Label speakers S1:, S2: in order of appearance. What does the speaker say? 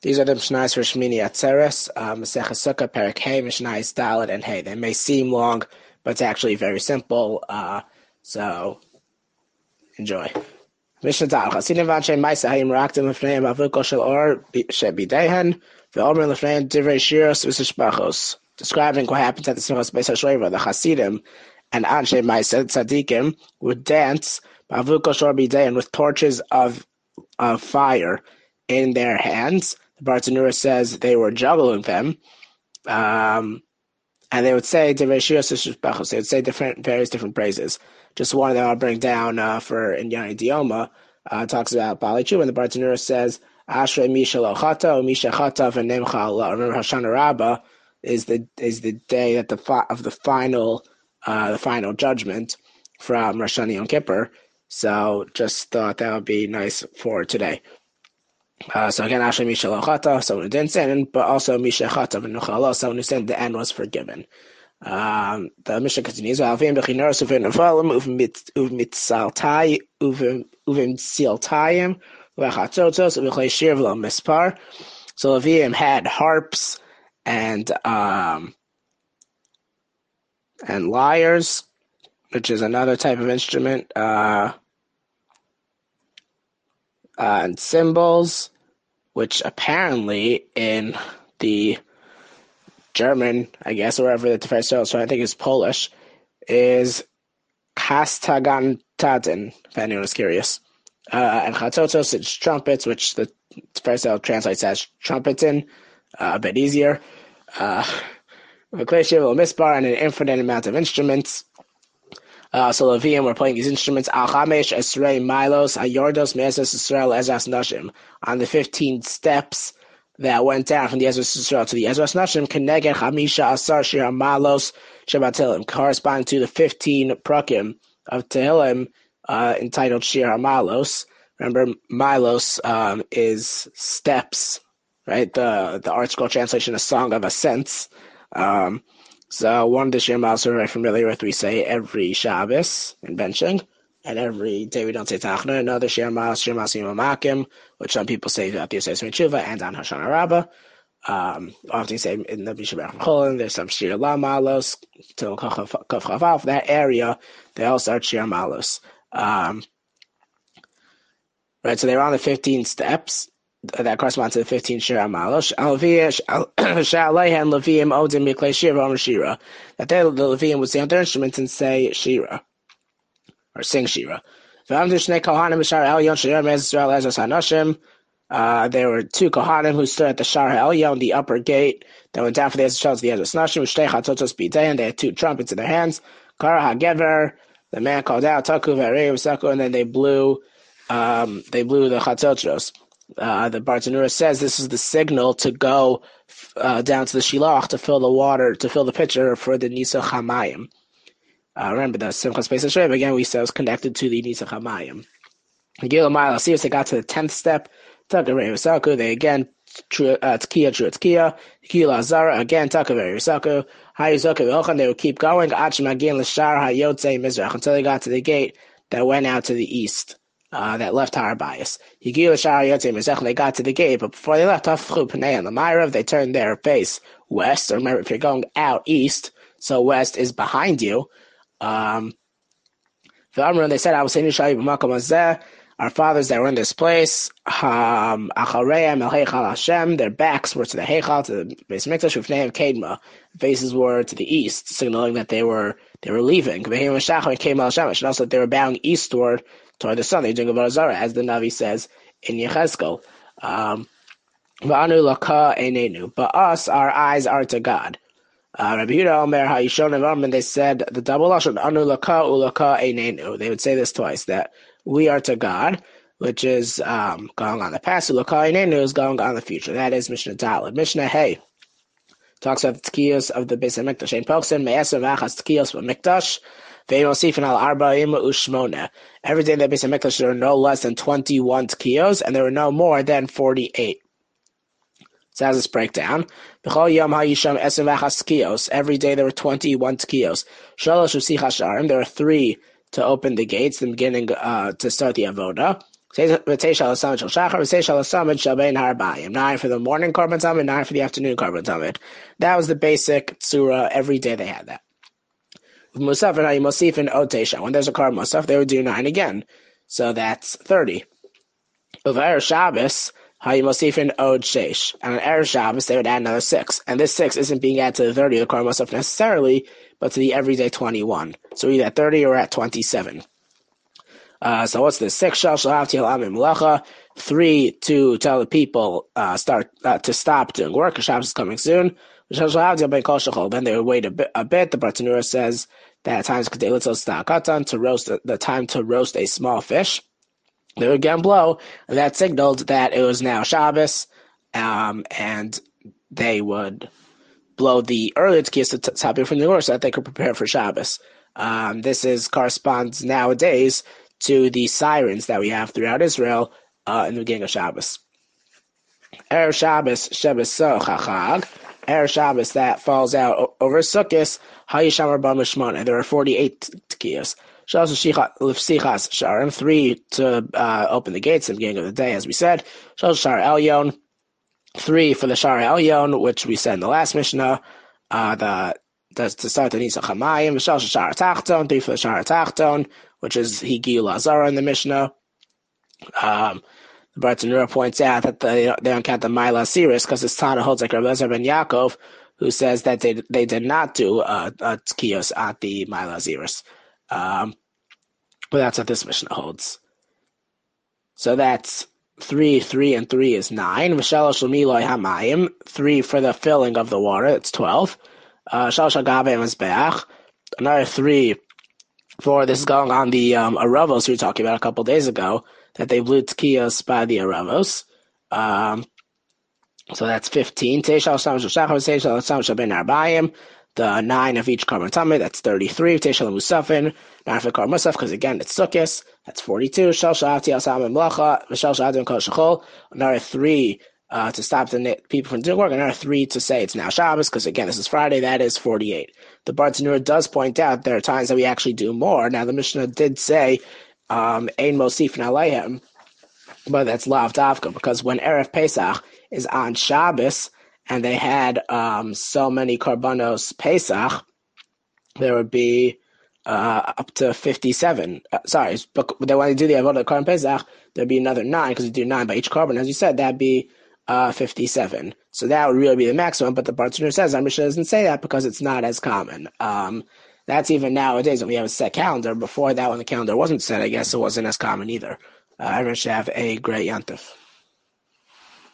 S1: These are the Mishnayos for Shmini Atzeres, Maseches Sukkah, Perek Hey, Mishnayos Dalet, and Hey. They may seem long, but it's actually very simple. So enjoy. Mishnah Dalet. Chasidim v'anshe Ma'aseh hayim raktim l'fneiim avuko shel or shebideihen ve'omer l'fneiim divrei shiros v'sishpachos. Describing what happens at the Simchas Beis HaShoeva, the Chasidim and Anshe Ma'aseh Tzadikim would dance avuko shel bideihen with torches of fire in their hands. The Bartanura says they were juggling them, and they would say they would say various different praises. Just one of them I'll bring down for Inyani Dioma talks about Bali Chu, and the Bartanura says Ashrei Misha Lo Chata, Misha Chata v'Nemcha Allah. Remember Hoshana Rabbah is the day that the final judgment from Rosh Hashanah Yom Kippur. So just thought that would be nice for today. So again, Ashrei Misha Lo Chata, someone who didn't sin, but also Misha Chata v'Nemcha Allah, someone who sinned, the end was forgiven. The Mishnah continues, so Leviim had harps and lyres, which is another type of instrument, and cymbals, which apparently in the German, I guess, or wherever the Tiferes Torah, so I think it's Polish, is Kastagantaten, if anyone is curious. And Chatotos, it's trumpets, which the Tiferes Torah translates as trumpeting, a bit easier. Mispar, and an infinite amount of instruments. So Leviim were playing these instruments. Al Chamesh Esrei Milos Ayordos Me'eses Yisrael Ezras Nashim, on the 15 steps that went down from the Ezras Yisrael to the Ezras Nashim, Keneged Chamisha Asar Shir Malos Shabbat, corresponding to the 15 prakim of Tehillim entitled Shir HaMalos. Remember, Milos is steps, right? The ArtScroll translation, a song of ascents. So one of the Shir Malos we're very familiar with, we say every Shabbos in benching, and every day we don't say Tachna. Another Shir Malos Yimamakim, which some people say throughout the Yosef Tshuva and on Hoshana Rabbah. Often say in the Bishabach Cholin, there's some Shir La Malos, to Kaf Chavav, that area, they all start Shir Malos. Right, so they were on the 15 steps that correspond to the 15 Shir HaMalos. That the Leviim would stay on their instruments and say Shira, or sing Shira. There were two Kohanim who stood at the Shar HaElyon, the upper gate that went down for the Ezra to the Ezra Nashim, and they had two trumpets in their hands. Kara HaGever, the man called out, Taku V'Arei, and then they blew the Chatzotros. The Bartanura says this is the signal to go down to the Shilach to fill the water, to fill the pitcher for the Nisa Chamayim. Remember the Simchas Beis HaShoeva, again, we said was connected to the Nisa Chamayim. They got to the 10th step. They again, Tkiya, Kila Zara, again, Takaveri Yusaku, Hayusaku, they would keep going, Achmagin Lashar Hayotze Mizrach, until they got to the gate that went out to the east. That left Har Bias. They got to the gate, but before they left, they turned their face west. So remember, if you're going out east, so west is behind you. They said, our fathers that were in this place, their backs were to the Heichal, to the Beis Mikdash, faces were to the east, signaling that they were leaving. And also they were bowing eastward toward the sun. They're doing Avodah Zarah, as the Navi says in Yechezkel. But us, our eyes are to God. Rabbi Yehuda Omer HaYishonim, they said the double lashon Anu Laka Ulaka Einenu. They would say this twice, that we are to God, which is going on the past. Ulaka Einenu is going on the future. That is Mishnah Dalet. Mishnah Hey talks about the tkiyos of the Beis HaMikdash. Ein Poksin Me'eser V'achas tkiyos B'Mikdash. Every day in the Beis HaMikdash there were no less than 21 tkiyos, and there were no more than 48. So as this breakdown, every day there were 21 tkiyos. There were 3 to open the gates, the beginning to start the avoda. 9 for the morning Korban Tamid, 9 for the afternoon Korban Tamid. That was the basic tzura. Every day they had that. Musaf and Mosif and Otesha. When there's a Korban Musaf, they would do 9 again. So that's 30. Of Erev Shabbos, Mosif and Od Sheish. And on Erev Shabbos, they would add another 6. And this 6 isn't being added to the 30 of the Korban Musaf necessarily, but to the everyday 21. So either at 30 or at 27. So what's this? 6 shall have malacha. 3 to tell the people start to stop doing work. Shabbos is coming soon. Then they would wait a bit. The Bartanura says that at times to roast the time to roast a small fish. They would again blow, and that signaled that it was now Shabbos, and they would blow the earlier tkiyos to stop it from the work so that they could prepare for Shabbos. This corresponds nowadays to the sirens that we have throughout Israel in the beginning of Shabbos. Erev Shabbos, Shebeso Chachag. Erev Shabbos that falls out over Sukkot, Hayishamar B'Mishmon, and there are 48 tkiyos. 3 to open the gates at the beginning of the day, as we said. Shar Elyon, 3 for the Shar Elyon, which we said in the last Mishnah. To start the Nisa Chamayim. Shar Tachton, 3 for the Shar Tachton, which is Higiyu Lazara in the Mishnah. The Bartanura points out that they don't count the Maila Asiris because it's Tana holds like Rabbi Lezer ben Yaakov, who says that they did not do tkiyos at the Maila Asiris. But that's what this Mishnah holds. So that's 3, and 3 is 9. V'shalosh l'miloi hamayim, 3 for the filling of the water, it's 12. Shalosh ha'gabei mizbeach, another 3 for, this is going on the Aravos we were talking about a couple days ago, that they blew tkiyos by the Aravos. So that's 15. The 9 of each Korban Tamid, that's 33. Teshal Musafin, 9 for Korban Musaf, because again it's Sukkot, that's 42. Another 3 to stop the people from doing work, another 3 to say it's now Shabbos, because again this is Friday, that is 48. The Bartanura does point out there are times that we actually do more. Now the Mishnah did say Ein Mosif Aleihem, but that's Lav Davka, because when Erev Pesach is on Shabbos, and they had so many Karbanos Pesach, there would be up to 57. But when they do the Avodah Karban Pesach, there'd be another 9, because you do 9 by each Karban. As you said, that'd be 57. So that would really be the maximum, but the Bartanura says, our Mishnah doesn't say that because it's not as common. That's even nowadays when we have a set calendar. Before that, when the calendar wasn't set, I guess it wasn't as common either. Everyone should have a great Yontif.